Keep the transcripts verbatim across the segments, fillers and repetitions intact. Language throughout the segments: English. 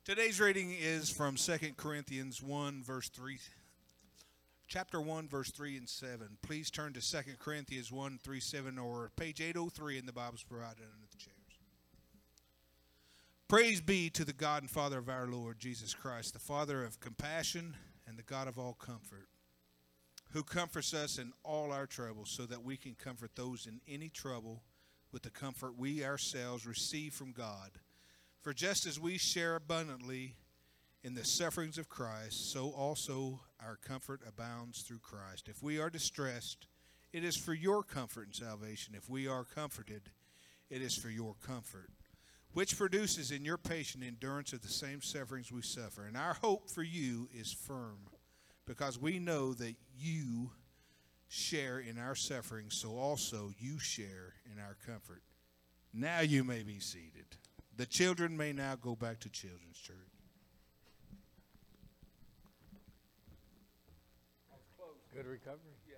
Today's reading is from Second Corinthians one, verse three. Chapter one, verse three and seven. Please turn to Second Corinthians one, three, seven, or page eight oh three in the Bibles provided under the chairs. Praise be to the God and Father of our Lord Jesus Christ, the Father of compassion and the God of all comfort, who comforts us in all our troubles, so that we can comfort those in any trouble with the comfort we ourselves receive from God. For just as we share abundantly in the sufferings of Christ, so also our comfort abounds through Christ. If we are distressed, it is for your comfort and salvation. If we are comforted, it is for your comfort, which produces in your patient endurance of the same sufferings we suffer. And our hope for you is firm, because we know that you share in our sufferings, so also you share in our comfort. Now you may be seated. The children may now go back to Children's Church. Good recovery? Yeah.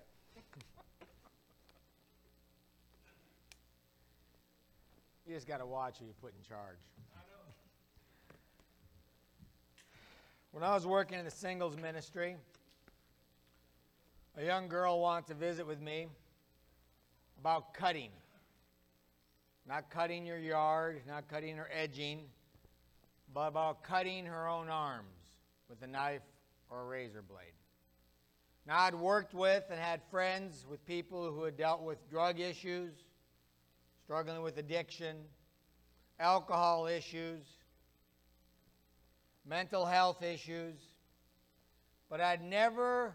You just got to watch who you put in charge. I know. When I was working in the singles ministry, a young girl wanted to visit with me about cutting. Not cutting your yard, not cutting her edging, but about cutting her own arms with a knife or a razor blade. Now, I'd worked with and had friends with people who had dealt with drug issues, struggling with addiction, alcohol issues, mental health issues, but I'd never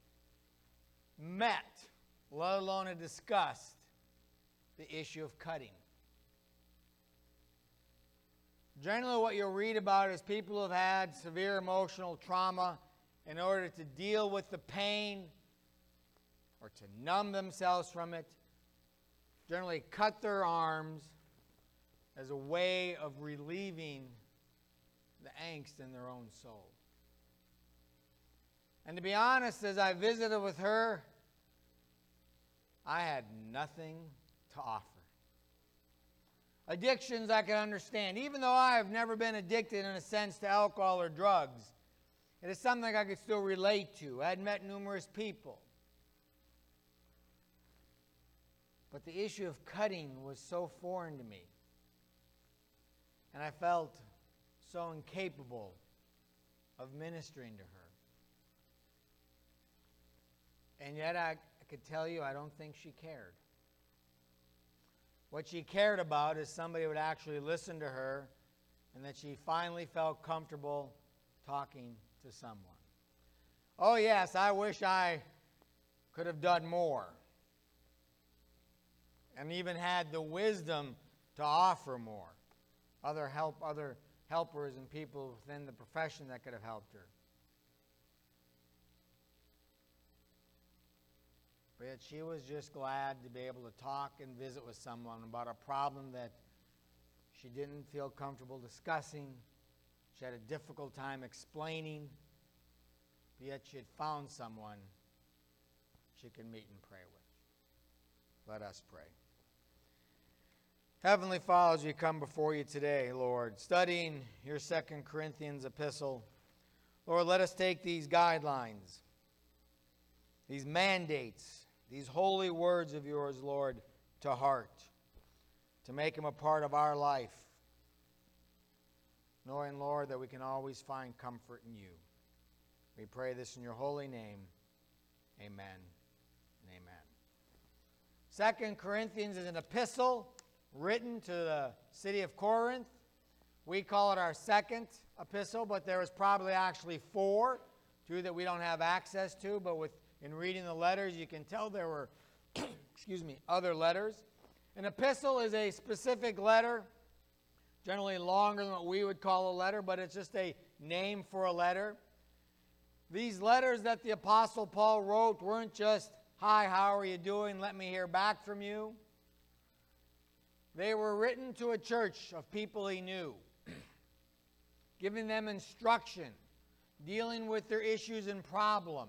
met, let alone had discussed, the issue of cutting. Generally, what you'll read about is people who have had severe emotional trauma. In order to deal with the pain or to numb themselves from it, generally cut their arms as a way of relieving the angst in their own soul. And to be honest, as I visited with her, I had nothing to offer. Addictions I can understand. Even though I have never been addicted in a sense to alcohol or drugs, it is something I could still relate to. I had met numerous people. But the issue of cutting was so foreign to me. And I felt so incapable of ministering to her. And yet I, I could tell you I don't think she cared. What she cared about is somebody would actually listen to her, and that she finally felt comfortable talking to someone. Oh yes, I wish I could have done more and even had the wisdom to offer more. Other help, other helpers and people within the profession that could have helped her. But yet she was just glad to be able to talk and visit with someone about a problem that she didn't feel comfortable discussing. She had a difficult time explaining, but yet she had found someone she could meet and pray with. Let us pray. Heavenly Father, as we come before you today, Lord, studying your Second Corinthians epistle, Lord, let us take these guidelines, these mandates, these holy words of yours, Lord, to heart, to make them a part of our life, knowing, Lord, that we can always find comfort in you. We pray this in your holy name. Amen and amen. Second Corinthians is an epistle written to the city of Corinth. We call it our second epistle, but there is probably actually four, two that we don't have access to, but with in reading the letters, you can tell there were, excuse me, other letters. An epistle is a specific letter, generally longer than what we would call a letter, but it's just a name for a letter. These letters that the Apostle Paul wrote weren't just, hi, how are you doing? Let me hear back from you. They were written to a church of people he knew, giving them instruction, dealing with their issues and problems,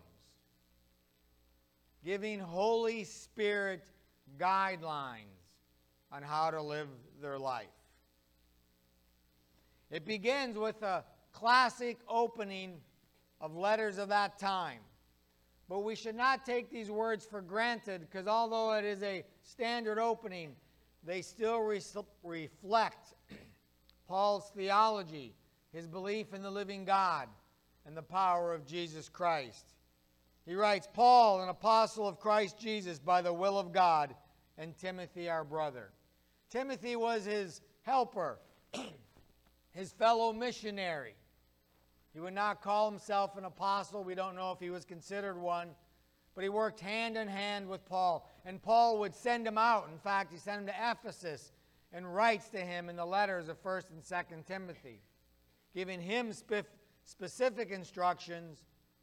giving Holy Spirit guidelines on how to live their life. It begins with a classic opening of letters of that time. But we should not take these words for granted, because although it is a standard opening, they still re- reflect Paul's theology, his belief in the living God, and the power of Jesus Christ. He writes, Paul, an apostle of Christ Jesus by the will of God, and Timothy, our brother. Timothy was his helper, his fellow missionary. He would not call himself an apostle. We don't know if he was considered one. But he worked hand in hand with Paul. And Paul would send him out. In fact, he sent him to Ephesus and writes to him in the letters of First and Second Timothy, giving him spe- specific instructions,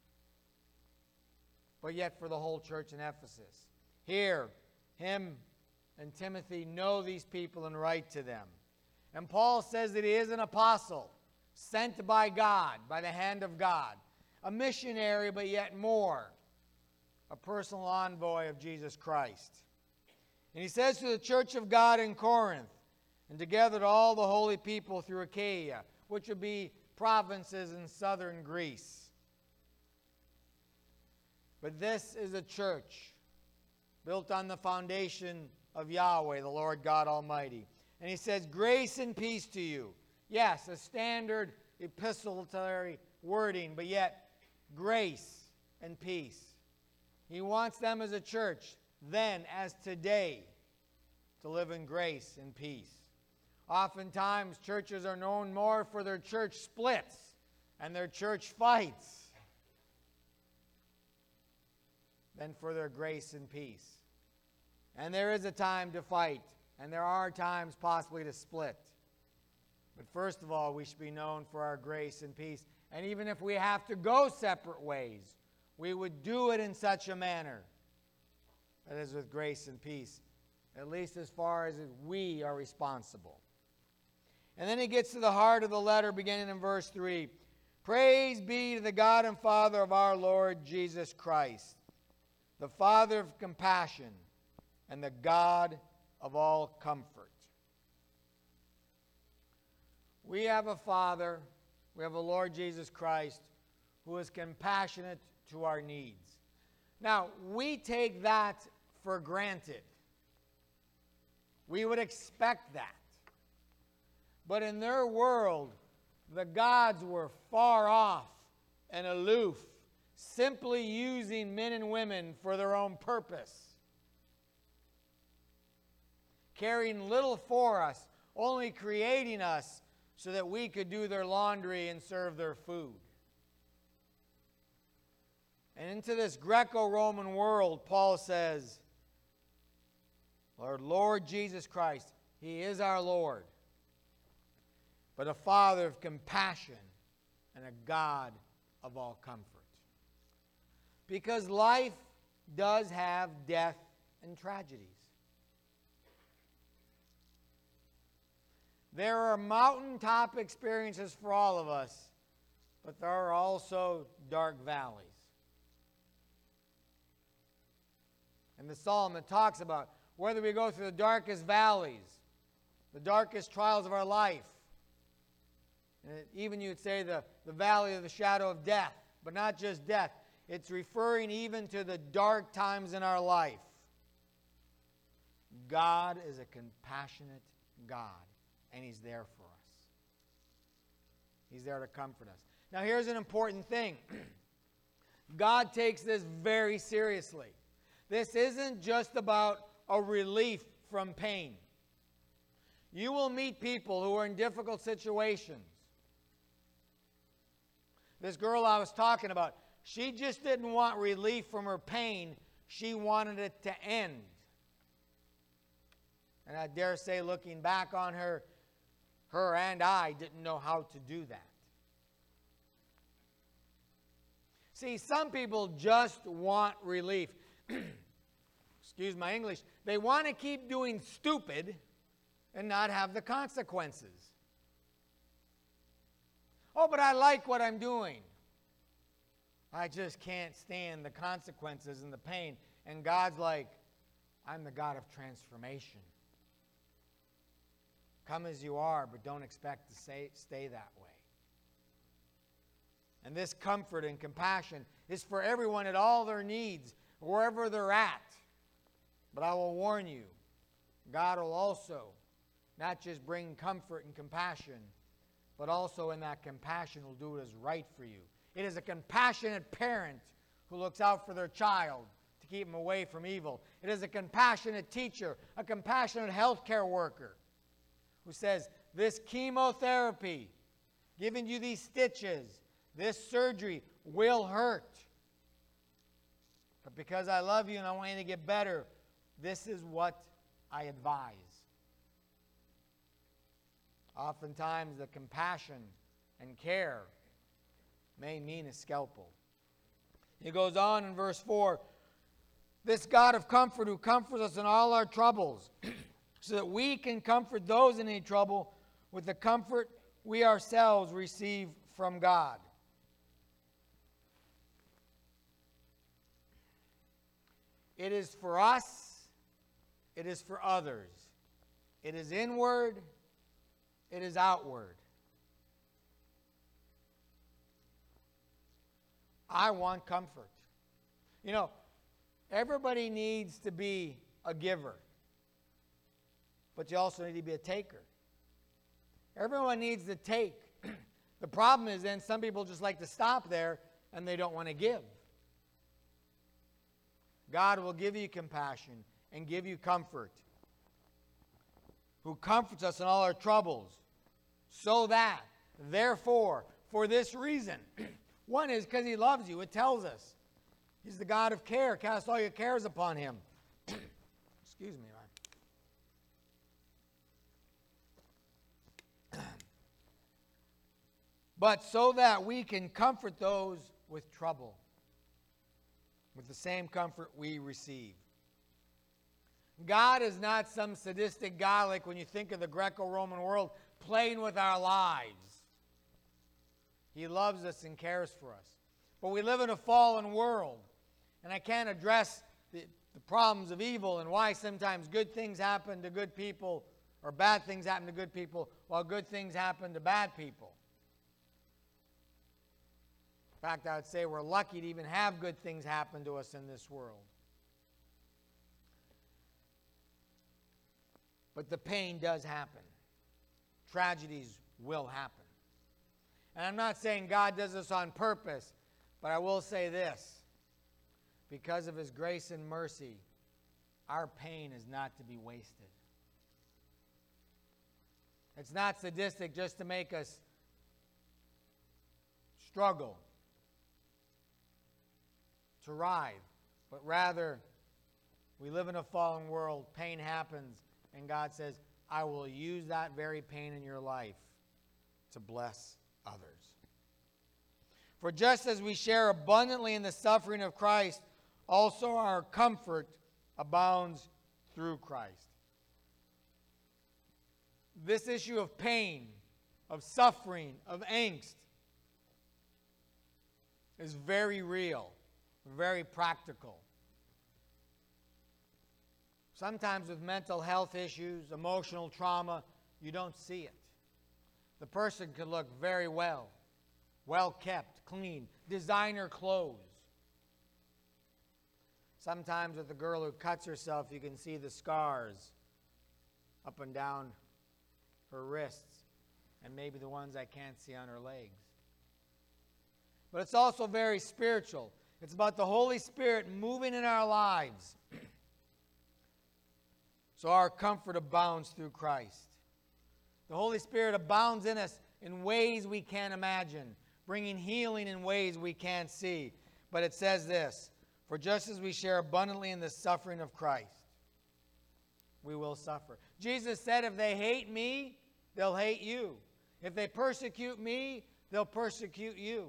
but yet for the whole church in Ephesus. Here, him and Timothy know these people and write to them. And Paul says that he is an apostle, sent by God, by the hand of God, a missionary, but yet more, a personal envoy of Jesus Christ. And he says to the church of God in Corinth, and together to all the holy people through Achaia, which would be provinces in southern Greece. But this is a church built on the foundation of Yahweh, the Lord God Almighty. And he says, grace and peace to you. Yes, a standard epistolary wording, but yet grace and peace. He wants them as a church, then as today, to live in grace and peace. Oftentimes, churches are known more for their church splits and their church fights than for their grace and peace. And there is a time to fight, and there are times possibly to split. But first of all, we should be known for our grace and peace. And even if we have to go separate ways, we would do it in such a manner that is with grace and peace, at least as far as we are responsible. And then he gets to the heart of the letter, beginning in verse three. Praise be to the God and Father of our Lord Jesus Christ, the Father of compassion and the God of all comfort. We have a Father, we have a Lord Jesus Christ, who is compassionate to our needs. Now, we take that for granted. We would expect that. But in their world, the gods were far off and aloof, simply using men and women for their own purpose, caring little for us, only creating us so that we could do their laundry and serve their food. And into this Greco-Roman world, Paul says, Lord, Lord Jesus Christ, He is our Lord, but a Father of compassion and a God of all comfort. Because life does have death and tragedies. There are mountaintop experiences for all of us, but there are also dark valleys. And the psalm, it talks about whether we go through the darkest valleys, the darkest trials of our life, and it, even you'd say the, the valley of the shadow of death, but not just death. It's referring even to the dark times in our life. God is a compassionate God, and He's there for us. He's there to comfort us. Now here's an important thing. God takes this very seriously. This isn't just about a relief from pain. You will meet people who are in difficult situations. This girl I was talking about, she just didn't want relief from her pain. She wanted it to end. And I dare say, looking back on her, her and I didn't know how to do that. See, some people just want relief. Excuse my English. They want to keep doing stupid and not have the consequences. Oh, but I like what I'm doing. I just can't stand the consequences and the pain. And God's like, I'm the God of transformation. Come as you are, but don't expect to stay, stay that way. And this comfort and compassion is for everyone at all their needs, wherever they're at. But I will warn you, God will also not just bring comfort and compassion, but also in that compassion will do what is right for you. It is a compassionate parent who looks out for their child to keep them away from evil. It is a compassionate teacher, a compassionate healthcare worker who says, this chemotherapy, giving you these stitches, this surgery will hurt. But because I love you and I want you to get better, this is what I advise. Oftentimes the compassion and care may mean a scalpel. He goes on in verse four, this God of comfort who comforts us in all our troubles, so that we can comfort those in any trouble with the comfort we ourselves receive from God. It is for us, it is for others. It is inward, it is outward. I want comfort. You know, everybody needs to be a giver, but you also need to be a taker. Everyone needs to take. The problem is then some people just like to stop there and they don't want to give. God will give you compassion and give you comfort, who comforts us in all our troubles, so that, therefore, for this reason, one is because he loves you. It tells us. He's the God of care. Cast all your cares upon him. Excuse me, Ryan. But so that we can comfort those with trouble, with the same comfort we receive. God is not some sadistic God like when you think of the Greco-Roman world playing with our lives. He loves us and cares for us. But we live in a fallen world, and I can't address the, the problems of evil and why sometimes good things happen to good people or bad things happen to good people while good things happen to bad people. In fact, I would say we're lucky to even have good things happen to us in this world. But the pain does happen. Tragedies will happen. And I'm not saying God does this on purpose, but I will say this. Because of his grace and mercy, our pain is not to be wasted. It's not sadistic just to make us struggle, to writhe, but rather we live in a fallen world, pain happens, and God says, I will use that very pain in your life to bless others. For just as we share abundantly in the suffering of Christ, also our comfort abounds through Christ. This issue of pain, of suffering, of angst is very real, very practical. Sometimes with mental health issues, emotional trauma, you don't see it. The person could look very well, well kept, clean, designer clothes. Sometimes with the girl who cuts herself, you can see the scars up and down her wrists, and maybe the ones I can't see on her legs. But it's also very spiritual. It's about the Holy Spirit moving in our lives. So our comfort abounds through Christ. The Holy Spirit abounds in us in ways we can't imagine, bringing healing in ways we can't see. But it says this, for just as we share abundantly in the suffering of Christ, we will suffer. Jesus said, if they hate me, they'll hate you. If they persecute me, they'll persecute you.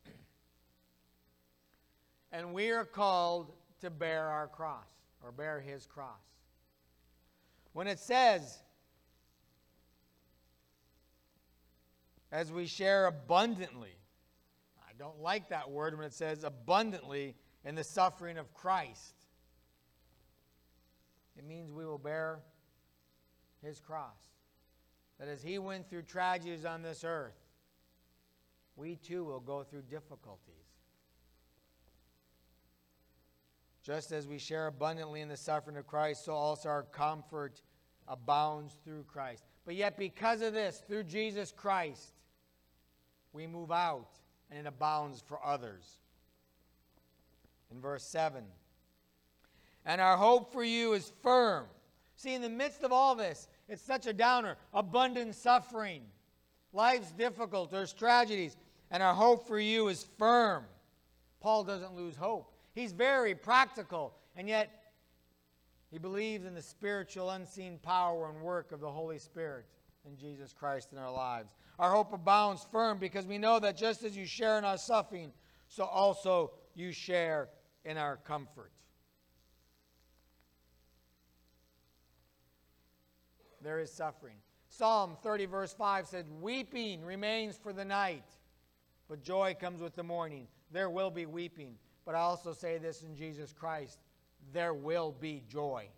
And we are called to bear our cross, or bear his cross. When it says, as we share abundantly, I don't like that word when it says abundantly in the suffering of Christ. It means we will bear his cross. That as he went through tragedies on this earth, we too will go through difficulties. Just as we share abundantly in the suffering of Christ, so also our comfort abounds through Christ. But yet because of this, through Jesus Christ, we move out and it abounds for others. In verse seven, and our hope for you is firm. See, in the midst of all this, it's such a downer. Abundant suffering. Life's difficult. There's tragedies. And our hope for you is firm. Paul doesn't lose hope. He's very practical. And yet, he believes in the spiritual, unseen power and work of the Holy Spirit in Jesus Christ in our lives. Our hope abounds firm because we know that just as you share in our suffering, so also you share in our comfort. There is suffering. Psalm thirty verse five said, weeping remains for the night, but joy comes with the morning. There will be weeping. But I also say this in Jesus Christ, there will be joy.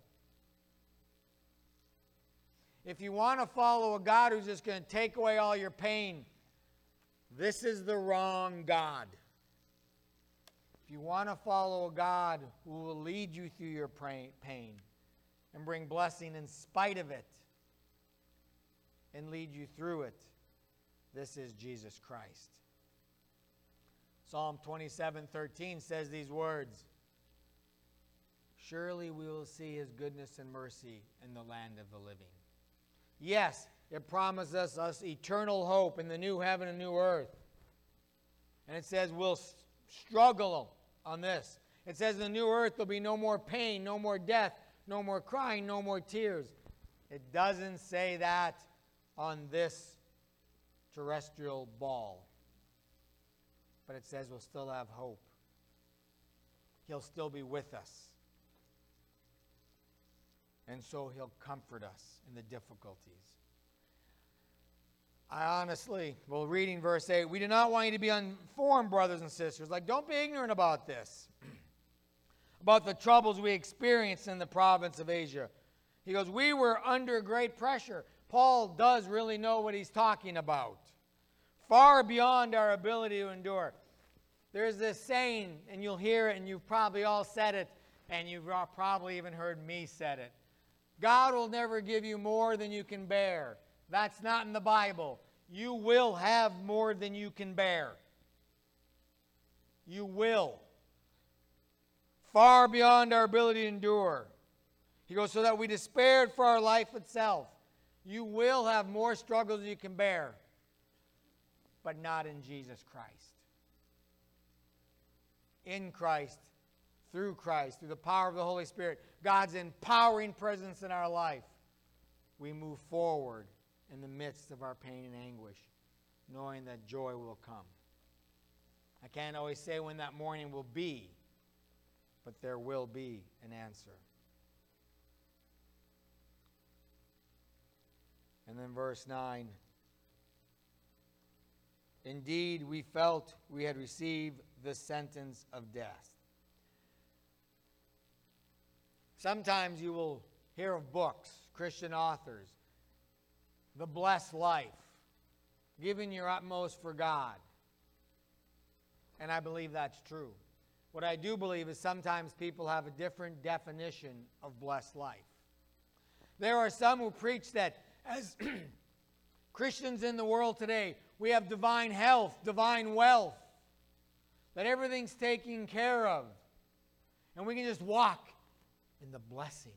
If you want to follow a God who's just going to take away all your pain, this is the wrong God. If you want to follow a God who will lead you through your pain and bring blessing in spite of it and lead you through it, this is Jesus Christ. Psalm twenty-seven thirteen says these words, surely we will see his goodness and mercy in the land of the living. Yes, it promises us eternal hope in the new heaven and new earth. And it says we'll struggle on this. It says in the new earth there'll be no more pain, no more death, no more crying, no more tears. It doesn't say that on this terrestrial ball. But it says we'll still have hope. He'll still be with us. And so he'll comfort us in the difficulties. I honestly, well, reading verse eight, we do not want you to be uninformed, brothers and sisters. Like, don't be ignorant about this. About the troubles we experienced in the province of Asia. He goes, we were under great pressure. Paul does really know what he's talking about. Far beyond our ability to endure. There's this saying, and you'll hear it, and you've probably all said it, and you've probably even heard me said it. God will never give you more than you can bear. That's not in the Bible. You will have more than you can bear. You will. Far beyond our ability to endure. He goes, so that we despaired for our life itself. You will have more struggles than you can bear. But not in Jesus Christ. In Christ, through Christ, through the power of the Holy Spirit, God's empowering presence in our life, we move forward in the midst of our pain and anguish, knowing that joy will come. I can't always say when that morning will be, but there will be an answer. And then verse nine, indeed, we felt we had received the sentence of death. Sometimes you will hear of books, Christian authors, the blessed life, giving your utmost for God. And I believe that's true. What I do believe is sometimes people have a different definition of blessed life. There are some who preach that as Christians in the world today, we have divine health, divine wealth, that everything's taken care of, and we can just walk in the blessing.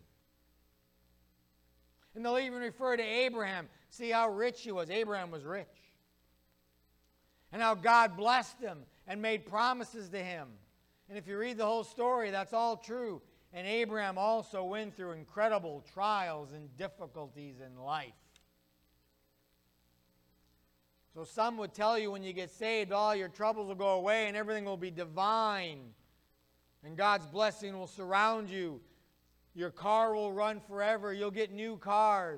And they'll even refer to Abraham. See how rich he was. Abraham was rich. And how God blessed him and made promises to him. And if you read the whole story, that's all true. And Abraham also went through incredible trials and difficulties in life. So some would tell you when you get saved, all your troubles will go away and everything will be divine. And God's blessing will surround you. Your car will run forever. You'll get new cars.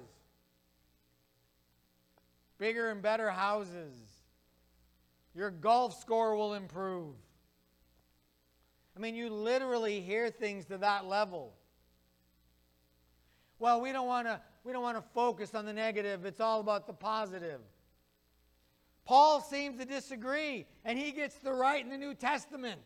Bigger and better houses. Your golf score will improve. I mean, you literally hear things to that level. Well, we don't want to we don't want to focus on the negative. It's all about the positive. Paul seems to disagree, and he gets the right in the New Testament.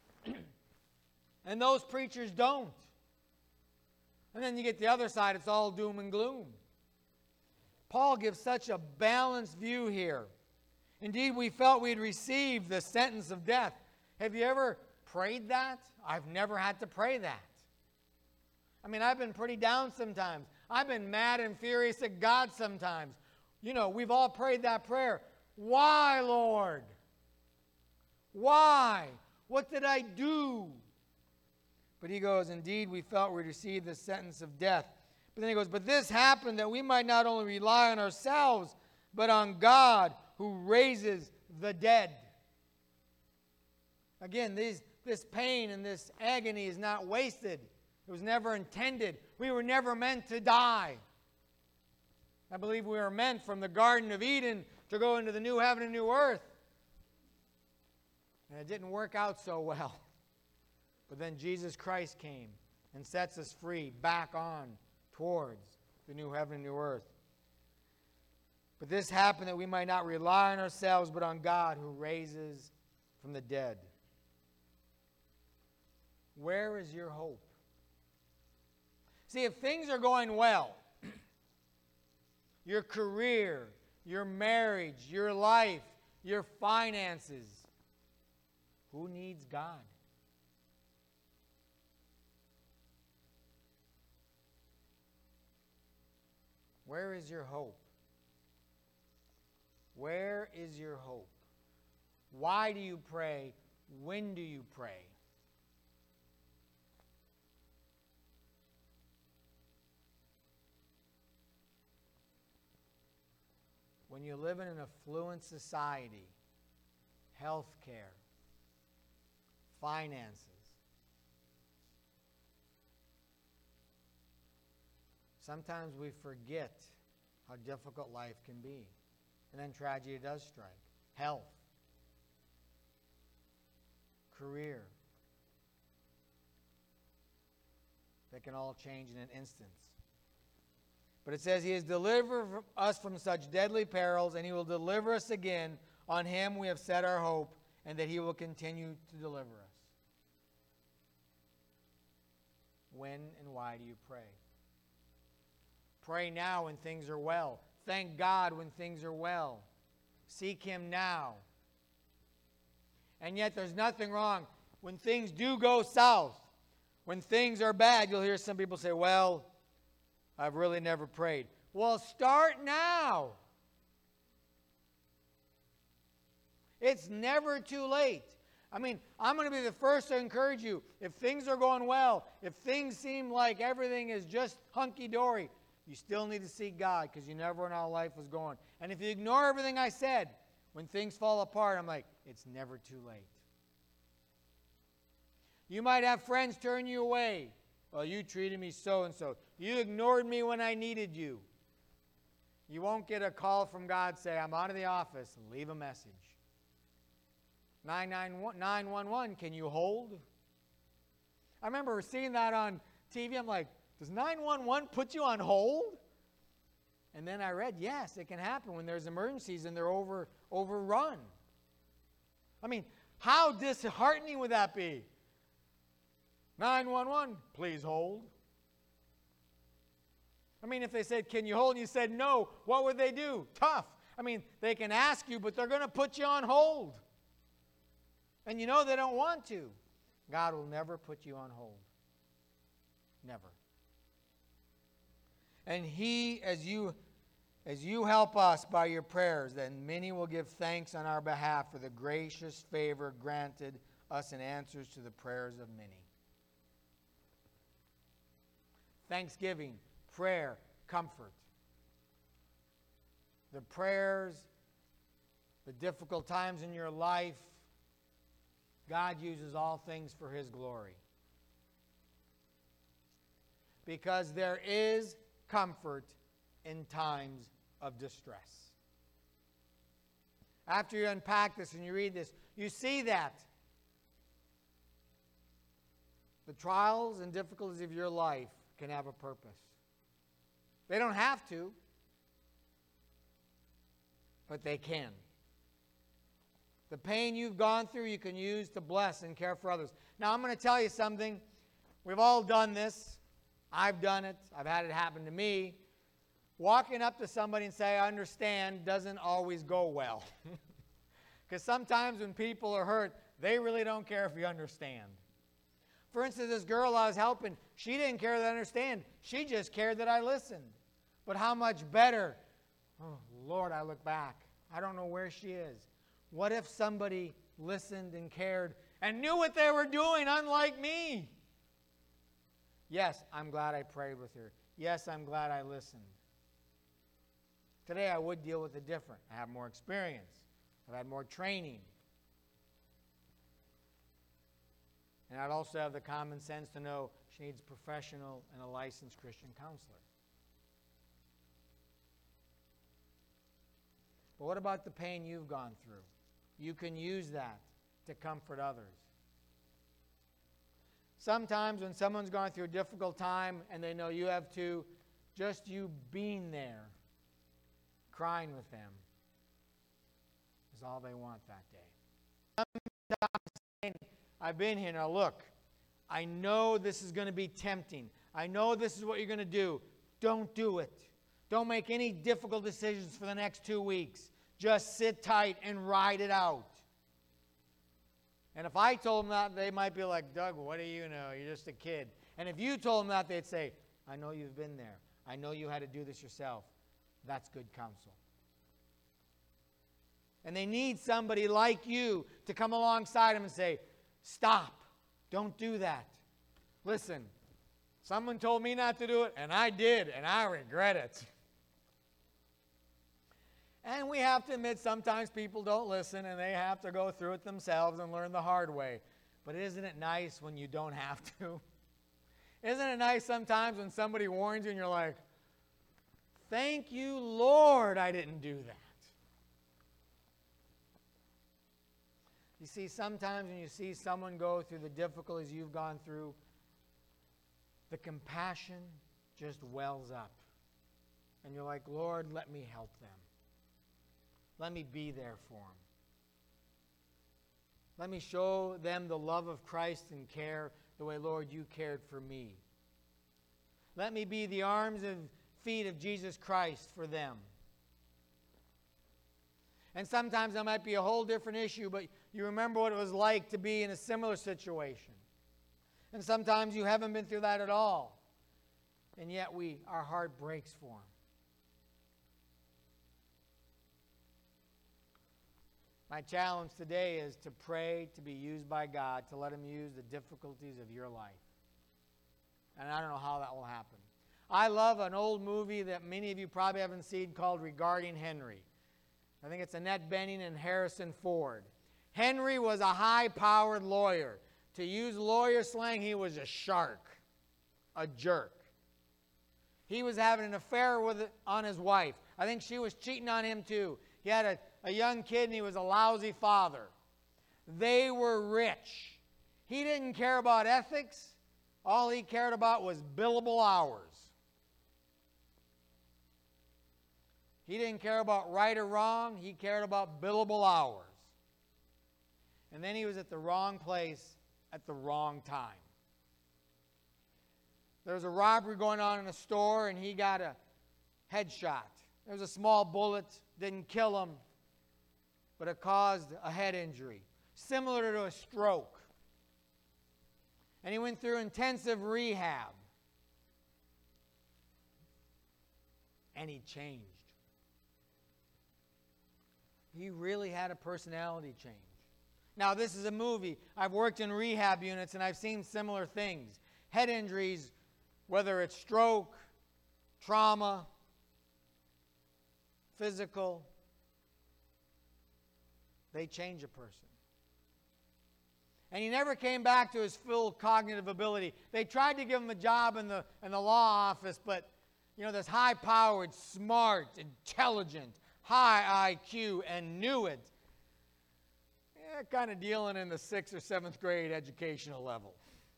And those preachers don't. And then you get the other side, it's all doom and gloom. Paul gives such a balanced view here. Indeed, we felt we'd received the sentence of death. Have you ever prayed that? I've never had to pray that. I mean, I've been pretty down sometimes. I've been mad and furious at God sometimes. You know, we've all prayed that prayer. Why, Lord? Why? What did I do? But he goes, indeed, we felt we received the sentence of death. But then he goes, but this happened that we might not only rely on ourselves, but on God who raises the dead. Again, these, this pain and this agony is not wasted. It was never intended. We were never meant to die. I believe we were meant from the Garden of Eden to go into the new heaven and new earth. And it didn't work out so well. But then Jesus Christ came and sets us free back on towards the new heaven and new earth. But this happened that we might not rely on ourselves, but on God who raises from the dead. Where is your hope? See, if things are going well, your career, your marriage, your life, your finances, who needs God? Where is your hope? Where is your hope? Why do you pray? When do you pray? When you live in an affluent society, health care, finances, sometimes we forget how difficult life can be. And then tragedy does strike. Health, career. They can all change in an instance. But it says, He has delivered us from such deadly perils, and He will deliver us again. On Him we have set our hope, and that He will continue to deliver us. When and why do you pray? Pray now when things are well. Thank God when things are well. Seek Him now. And yet there's nothing wrong. When things do go south, when things are bad, you'll hear some people say, well, I've really never prayed. Well, start now. It's never too late. I mean, I'm going to be the first to encourage you. If things are going well, if things seem like everything is just hunky-dory, you still need to seek God, because you never know how life is going. And if you ignore everything I said, when things fall apart, I'm like, it's never too late. You might have friends turn you away. Well, you treated me so-and-so. You ignored me when I needed you. You won't get a call from God say, I'm out of the office. Leave a message. nine one one, can you hold? I remember seeing that on T V. I'm like, does nine one one put you on hold? And then I read, yes, it can happen when there's emergencies and they're over, overrun. I mean, how disheartening would that be? nine one one, please hold. I mean, if they said, can you hold? And you said no, what would they do? Tough. I mean, they can ask you, but they're going to put you on hold. And you know they don't want to. God will never put you on hold. Never. And He, as you, as you help us by your prayers, then many will give thanks on our behalf for the gracious favor granted us in answers to the prayers of many. Thanksgiving, prayer, comfort. The prayers, the difficult times in your life, God uses all things for His glory. Because there is comfort in times of distress. After you unpack this and you read this, you see that the trials and difficulties of your life can have a purpose. They don't have to, but they can. The pain you've gone through, you can use to bless and care for others. Now, I'm going to tell you something. We've all done this. I've done it. I've had it happen to me. Walking up to somebody and say, I understand, doesn't always go well. Because sometimes when people are hurt, they really don't care if you understand. For instance, this girl I was helping, she didn't care that I understand. She just cared that I listened. But how much better, oh, Lord, I look back. I don't know where she is. What if somebody listened and cared and knew what they were doing, unlike me? Yes, I'm glad I prayed with her. Yes, I'm glad I listened. Today I would deal with it different. I have more experience. I've had more training. And I'd also have the common sense to know she needs a professional and a licensed Christian counselor. But what about the pain you've gone through? You can use that to comfort others. Sometimes when someone's gone through a difficult time and they know you have to, just you being there, crying with them, is all they want that day. Sometimes I've been here. Now look, I know this is going to be tempting. I know this is what you're going to do. Don't do it. Don't make any difficult decisions for the next two weeks. Just sit tight and ride it out. And if I told them that, they might be like, Doug, what do you know? You're just a kid. And if you told them that, they'd say, I know you've been there. I know you had to do this yourself. That's good counsel. And they need somebody like you to come alongside them and say, stop. Don't do that. Listen, someone told me not to do it, and I did, and I regret it. And we have to admit sometimes people don't listen, and they have to go through it themselves and learn the hard way. But isn't it nice when you don't have to? Isn't it nice sometimes when somebody warns you and you're like, thank you, Lord, I didn't do that. You see, sometimes when you see someone go through the difficulties you've gone through, the compassion just wells up. And you're like, Lord, let me help them. Let me be there for them. Let me show them the love of Christ and care the way, Lord, you cared for me. Let me be the arms and feet of Jesus Christ for them. And sometimes that might be a whole different issue, but you remember what it was like to be in a similar situation. And sometimes you haven't been through that at all. And yet we, our heart breaks for them. My challenge today is to pray to be used by God, to let Him use the difficulties of your life. And I don't know how that will happen. I love an old movie that many of you probably haven't seen called Regarding Henry. I think it's Annette Bening and Harrison Ford. Henry was a high-powered lawyer. To use lawyer slang, he was a shark, a jerk. He was having an affair with on his wife. I think she was cheating on him too. He had a, a young kid and he was a lousy father. They were rich. He didn't care about ethics. All he cared about was billable hours. He didn't care about right or wrong. He cared about billable hours. And then he was at the wrong place at the wrong time. There was a robbery going on in a store, and he got a headshot. There was a small bullet, didn't kill him, but it caused a head injury, similar to a stroke. And he went through intensive rehab. And he changed. He really had a personality change. Now, this is a movie. I've worked in rehab units, and I've seen similar things. Head injuries, whether it's stroke, trauma, physical, they change a person. And he never came back to his full cognitive ability. They tried to give him a job in the, in the law office, but, you know, this high-powered, smart, intelligent, high I Q, and knew it. Yeah, kind of dealing in the sixth or seventh grade educational level.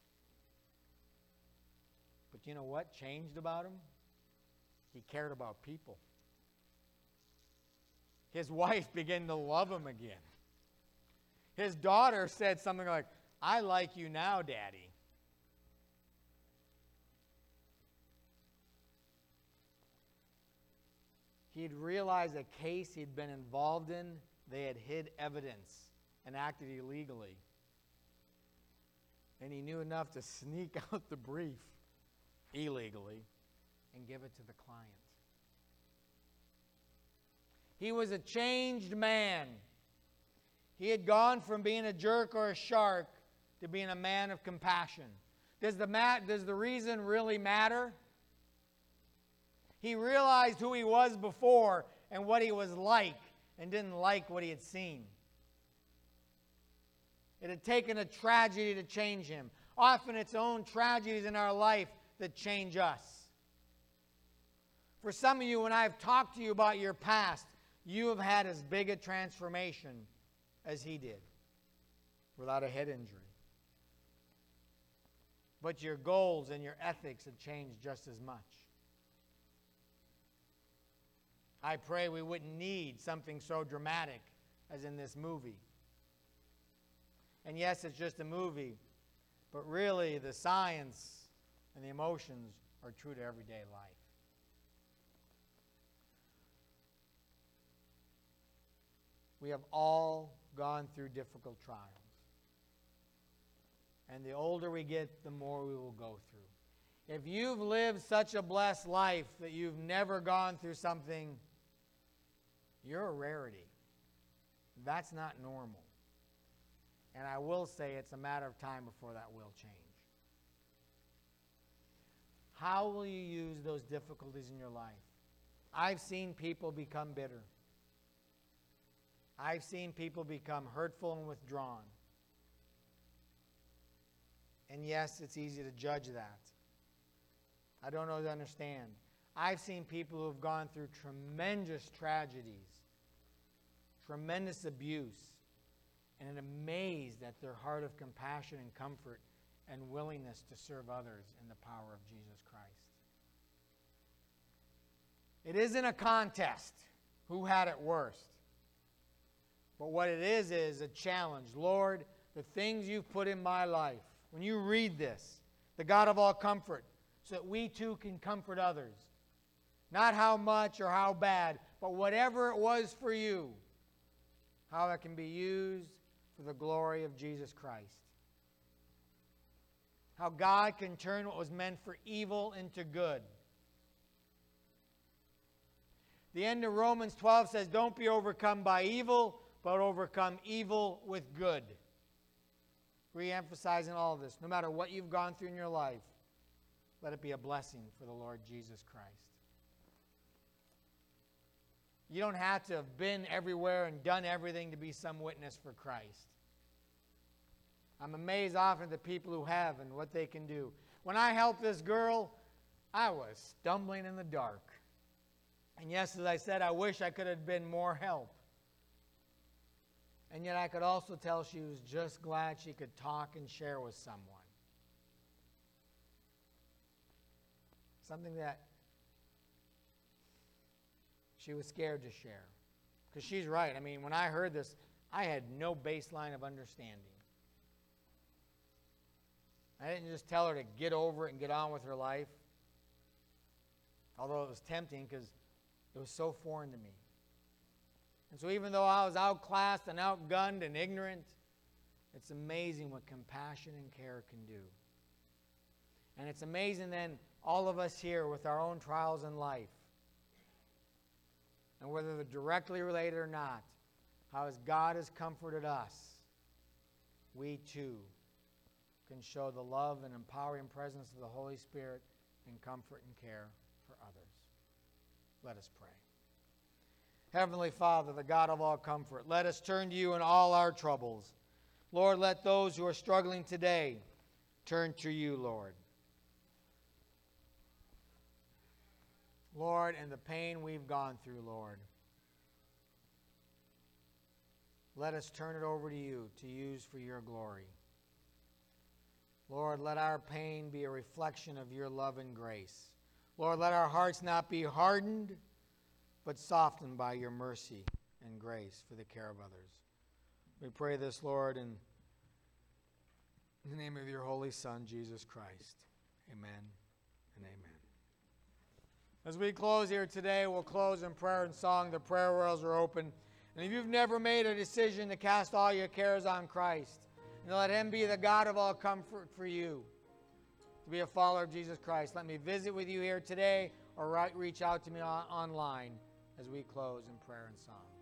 But you know what changed about him? He cared about people. His wife began to love him again. His daughter said something like, "I like you now, Daddy." He'd realized a case he'd been involved in, they had hid evidence and acted illegally. And he knew enough to sneak out the brief illegally and give it to the client. He was a changed man. He had gone from being a jerk or a shark to being a man of compassion. Does the, ma- does the reason really matter? He realized who he was before and what he was like and didn't like what he had seen. It had taken a tragedy to change him. Often it's own tragedies in our life that change us. For some of you, when I've talked to you about your past, you have had as big a transformation as he did without a head injury. But your goals and your ethics have changed just as much. I pray we wouldn't need something so dramatic as in this movie. And yes, it's just a movie, but really the science and the emotions are true to everyday life. We have all gone through difficult trials. And the older we get, the more we will go through. If you've lived such a blessed life that you've never gone through something, you're a rarity. That's not normal. And I will say it's a matter of time before that will change. How will you use those difficulties in your life? I've seen people become bitter. I've seen people become hurtful and withdrawn. And yes, it's easy to judge that. I don't know to understand. I've seen people who have gone through tremendous tragedies, tremendous abuse, and am amazed at their heart of compassion and comfort and willingness to serve others in the power of Jesus Christ. It isn't a contest who had it worst. But what it is is a challenge. Lord, the things you've put in my life, when you read this, the God of all comfort, so that we too can comfort others. Not how much or how bad, but whatever it was for you, how it can be used for the glory of Jesus Christ. How God can turn what was meant for evil into good. The end of Romans twelve says, don't be overcome by evil, but overcome evil with good. Re-emphasizing all of this. No matter what you've gone through in your life, let it be a blessing for the Lord Jesus Christ. You don't have to have been everywhere and done everything to be some witness for Christ. I'm amazed often at the people who have and what they can do. When I helped this girl, I was stumbling in the dark. And yes, as I said, I wish I could have been more help. And yet I could also tell she was just glad she could talk and share with someone. Something that she was scared to share. Because she's right. I mean, when I heard this, I had no baseline of understanding. I didn't just tell her to get over it and get on with her life. Although it was tempting because it was so foreign to me. And so even though I was outclassed and outgunned and ignorant, it's amazing what compassion and care can do. And it's amazing then, all of us here with our own trials in life, and whether they're directly related or not, how as God has comforted us, we too can show the love and empowering presence of the Holy Spirit in comfort and care for others. Let us pray. Heavenly Father, the God of all comfort, let us turn to you in all our troubles. Lord, let those who are struggling today turn to you, Lord. Lord, and the pain we've gone through, Lord, let us turn it over to you to use for your glory. Lord, let our pain be a reflection of your love and grace. Lord, let our hearts not be hardened, but softened by your mercy and grace for the care of others. We pray this, Lord, in the name of your holy Son, Jesus Christ. Amen and amen. As we close here today, we'll close in prayer and song. The prayer rails are open. And if you've never made a decision to cast all your cares on Christ, and let him be the God of all comfort for you, to be a follower of Jesus Christ, let me visit with you here today or reach out to me on, online as we close in prayer and song.